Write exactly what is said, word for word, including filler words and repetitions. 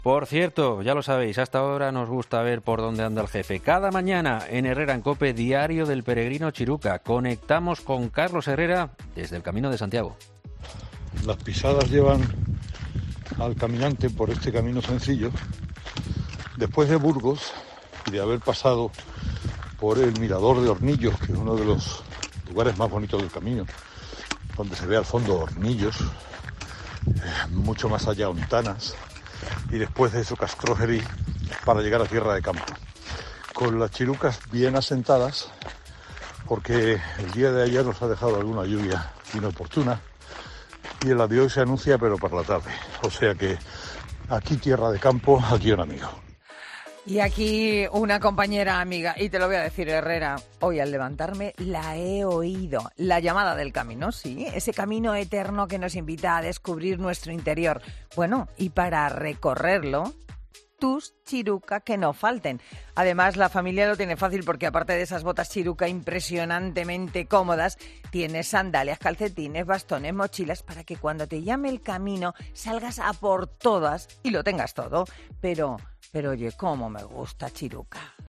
Por cierto, ya lo sabéis, hasta ahora nos gusta ver por dónde anda el jefe. Cada mañana en Herrera en COPE, Diario del Peregrino Chiruca. Conectamos con Carlos Herrera desde el Camino de Santiago. Las pisadas llevan al caminante por este camino sencillo. Después de Burgos y de haber pasado por el Mirador de Hornillos, que es uno de los lugares más bonitos del camino, donde se ve al fondo Hornillos, eh, mucho más allá Ontanas, y después de eso Castrojeriz, para llegar a Tierra de Campo, con las chirucas bien asentadas, porque el día de ayer nos ha dejado alguna lluvia inoportuna y el de hoy se anuncia pero para la tarde, o sea que aquí Tierra de Campo, aquí un amigo. Y aquí una compañera amiga, y te lo voy a decir, Herrera, hoy al levantarme la he oído, la llamada del camino, sí, ese camino eterno que nos invita a descubrir nuestro interior. Bueno, y para recorrerlo, tus chiruca que no falten. Además, la familia lo tiene fácil porque aparte de esas botas chiruca impresionantemente cómodas, tienes sandalias, calcetines, bastones, mochilas para que cuando te llame el camino salgas a por todas y lo tengas todo. Pero, pero oye, cómo me gusta chiruca.